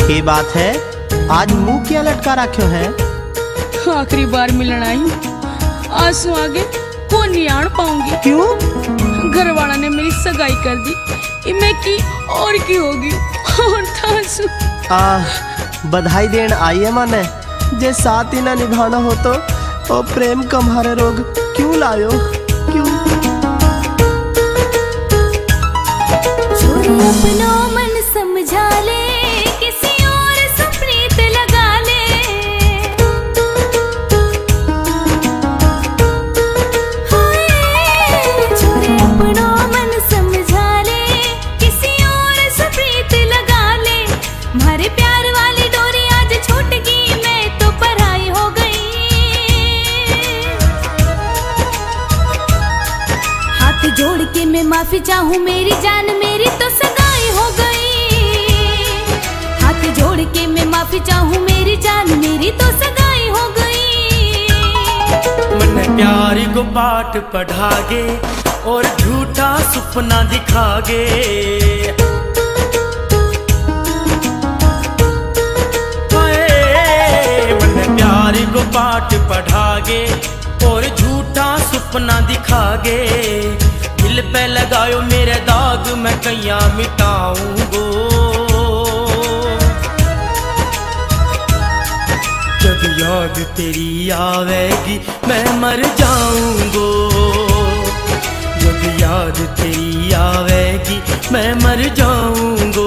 के बात है, आज मुंह क्या लटका रखो है? आखिरी बार मिलना आई, आंसू आगे को नहीं आन पाऊंगी। क्यों? घर वाला ने मेरी सगाई कर दी, इमे की और की होगी और तासु। बधाई देन आई है माने, जे साथ ही ना निभाना हो तो ओ प्रेम कम्हारे रोग क्यों लायो? क्यों? अपनो मन समझा ले, किसी और से प्रीत लगा ले। छोरे अपनो मन समझा ले, किसी और से प्रीत लगा ले। मारे प्यार वाली डोरी आज छूट गई, मैं तो पराई हो गई। हाथ जोड़ के मैं माफी चाहूँ मेरी जान, मेरी तो सगाई हो गई। हाथ जोड़ के मैं माफी चाहूँ मेरी जान, मेरी तो सगाई हो गई। मन प्यार को पाठ पढ़ागे और झूठा सपना दिखागे। मन प्यार को पाठ पढ़ागे और झूठा सपना दिखागे। दिल पे लगायो मेरे दाग, मैं कैया मिटाऊंगो। जब याद तेरी आवेगी मैं मर जाऊंगो। जब याद तेरी आवेगी मैं मर जाऊंगो।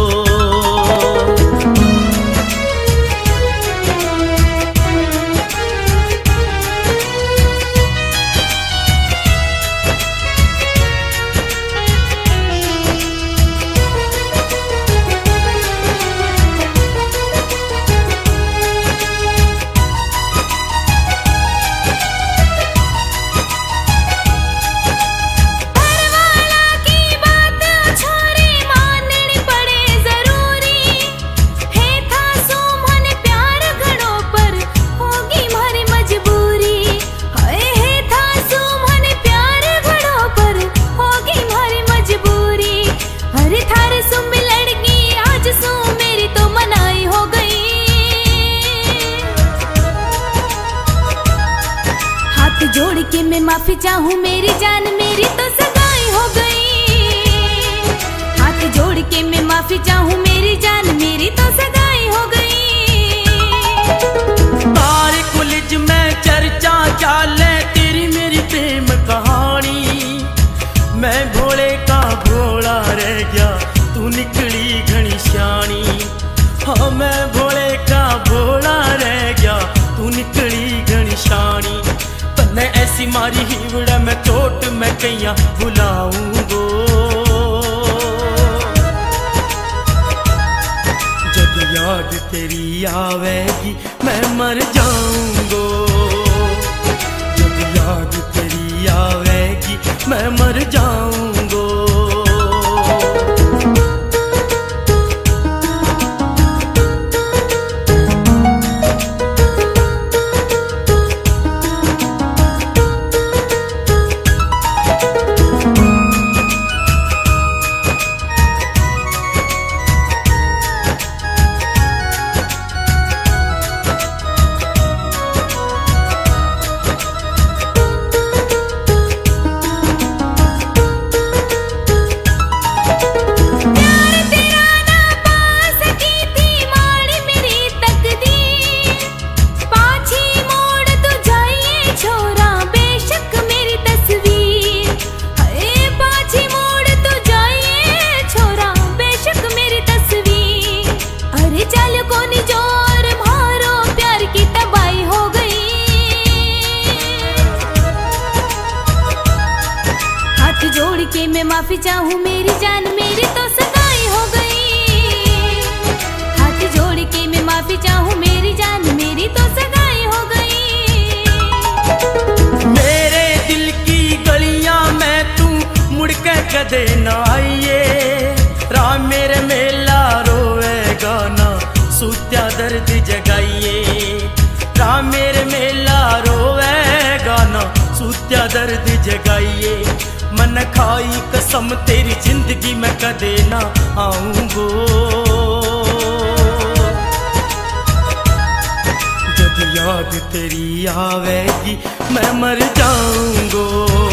जोड़ के मैं माफी चाहूँ मेरी जान, मेरी तो सगाई हो गई। हाथ जोड़ के मैं माफी चाहूँ मेरी जान, मेरी तो सगाई हो गई। तारे कॉलेज में चर्चा चाले तेरी मेरी प्रेम कहानी। मैं भोले का भोला रह गया, तू निकली घनी श्यानी। हाँ मैं भोले का भोला रह गया, तू निकली घनी श्यानी। तन्ने ऐसी मारी हीवड़ा मैं चोट मैं कैया भुलाऊंगो। जब याद तेरी आवेगी मैं मर जाऊंगो। जब याद तेरी आवेगी मैं मर जाऊंगो। मैं माफी चाहूँ मेरी जान, मेरी तो सगाई हो गई। हाथ जोड़ के मैं माफी चाहूँ मेरी जान, मेरी तो सगाई हो गई। मेरे दिल की गलियां में तू मुड़ के कदे ना आइए। राम मेरे मेला रोएगा ना, सूत्या दर्द जगाइए। राम मेरे मेला रोएगा ना, सूत्या दर्द जगाइए। मन खाई कसम तेरी जिंदगी में कदे ना आऊंगो। तेरी आवेगी मैं मर जाऊंगो।